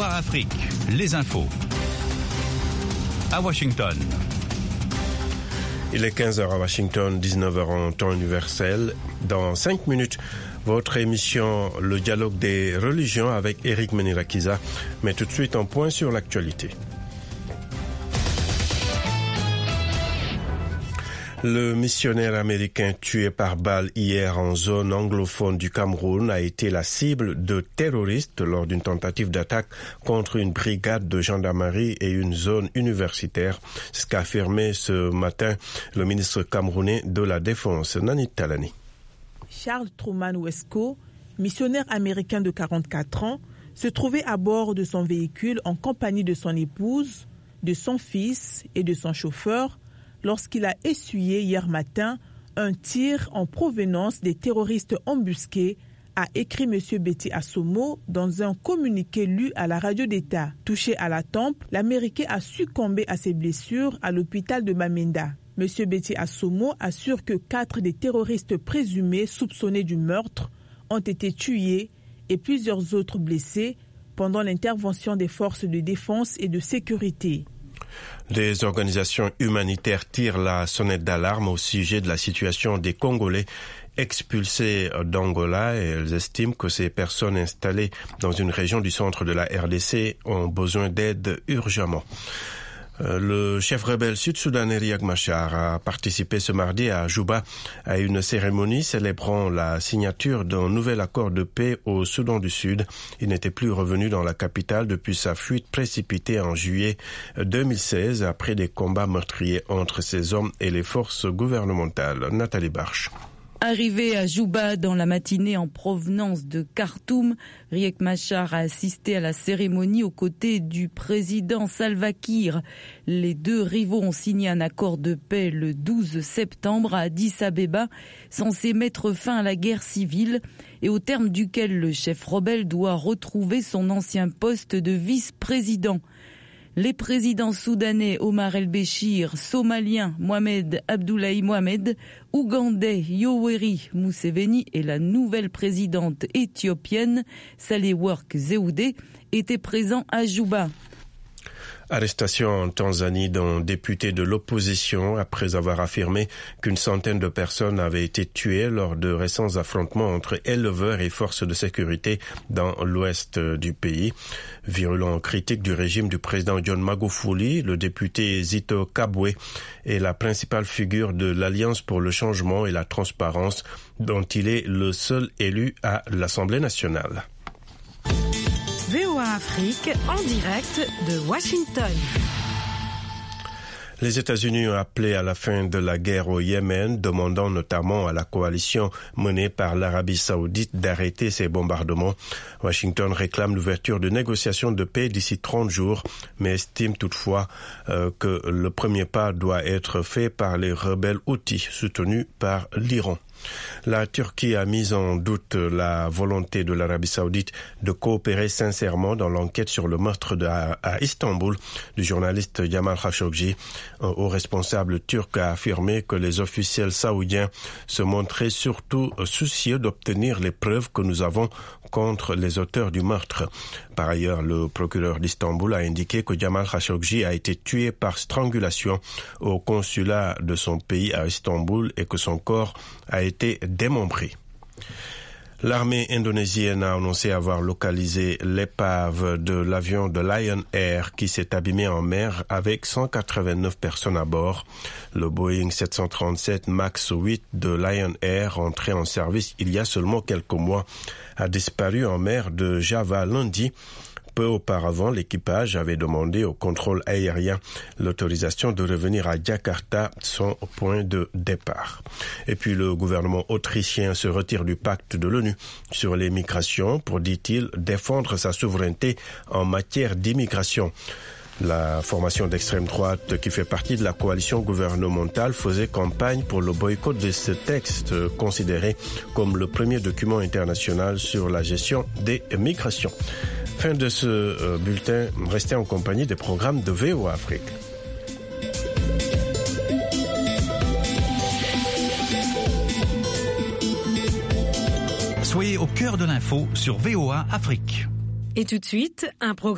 VOA Afrique, les infos. À Washington. Il est 15h à Washington, 19h en temps universel. Dans 5 minutes, votre émission Le dialogue des religions avec Eric Menirakiza. Mais tout de suite, un point sur l'actualité. Le missionnaire américain tué par balle hier en zone anglophone du Cameroun a été la cible de terroristes lors d'une tentative d'attaque contre une brigade de gendarmerie et une zone universitaire. C'est ce qu'a affirmé ce matin le ministre camerounais de la Défense, Nanit Talani. Charles Truman Wesco, missionnaire américain de 44 ans, se trouvait à bord de son véhicule en compagnie de son épouse, de son fils et de son chauffeur lorsqu'il a essuyé hier matin un tir en provenance des terroristes embusqués, a écrit M. Betty Assomo dans un communiqué lu à la radio d'État. Touché à la tempe, l'Américain a succombé à ses blessures à l'hôpital de Bamenda. M. Betty Assomo assure que 4 des terroristes présumés soupçonnés du meurtre ont été tués et plusieurs autres blessés pendant l'intervention des forces de défense et de sécurité. Des organisations humanitaires tirent la sonnette d'alarme au sujet de la situation des Congolais expulsés d'Angola et elles estiment que ces personnes installées dans une région du centre de la RDC ont besoin d'aide urgemment. Le chef rebelle sud-soudanais Riek Machar a participé ce mardi à Juba à une cérémonie célébrant la signature d'un nouvel accord de paix au Soudan du Sud. Il n'était plus revenu dans la capitale depuis sa fuite précipitée en juillet 2016 après des combats meurtriers entre ses hommes et les forces gouvernementales. Nathalie Barche. Arrivé à Juba dans la matinée en provenance de Khartoum, Riek Machar a assisté à la cérémonie aux côtés du président Salva Kiir. Les deux rivaux ont signé un accord de paix le 12 septembre à Addis Abeba, censé mettre fin à la guerre civile et au terme duquel le chef rebelle doit retrouver son ancien poste de vice-président. Les présidents soudanais Omar el-Béchir, somalien Mohamed Abdoulaye Mohamed, ougandais Yoweri Museveni et la nouvelle présidente éthiopienne Sahle-Work Zewde étaient présents à Juba. Arrestation en Tanzanie d'un député de l'opposition après avoir affirmé qu'une centaine de personnes avaient été tuées lors de récents affrontements entre éleveurs et forces de sécurité dans l'ouest du pays. Virulent critique du régime du président John Magufuli, le député Zito Kabwe est la principale figure de l'Alliance pour le changement et la transparence dont il est le seul élu à l'Assemblée nationale. VOA Afrique en direct de Washington. Les États-Unis ont appelé à la fin de la guerre au Yémen, demandant notamment à la coalition menée par l'Arabie saoudite d'arrêter ses bombardements. Washington réclame l'ouverture de négociations de paix d'ici 30 jours, mais estime toutefois que le premier pas doit être fait par les rebelles houthis soutenus par l'Iran. La Turquie a mis en doute la volonté de l'Arabie saoudite de coopérer sincèrement dans l'enquête sur le meurtre à Istanbul du journaliste Jamal Khashoggi. Un haut responsable turc a affirmé que les officiels saoudiens se montraient surtout soucieux d'obtenir les preuves que nous avons contre les auteurs du meurtre. Par ailleurs, le procureur d'Istanbul a indiqué que Jamal Khashoggi a été tué par strangulation au consulat de son pays à Istanbul et que son corps a été démembré. L'armée indonésienne a annoncé avoir localisé l'épave de l'avion de Lion Air qui s'est abîmé en mer avec 189 personnes à bord. Le Boeing 737 MAX 8 de Lion Air, entré en service il y a seulement quelques mois, a disparu en mer de Java lundi. Peu auparavant, l'équipage avait demandé au contrôle aérien l'autorisation de revenir à Jakarta, son point de départ. Et puis le gouvernement autrichien se retire du pacte de l'ONU sur les migrations pour, dit-il, défendre sa souveraineté en matière d'immigration. La formation d'extrême droite qui fait partie de la coalition gouvernementale faisait campagne pour le boycott de ce texte considéré comme le premier document international sur la gestion des migrations. Fin de ce bulletin, restez en compagnie des programmes de VOA Afrique. Soyez au cœur de l'info sur VOA Afrique. Et tout de suite, un programme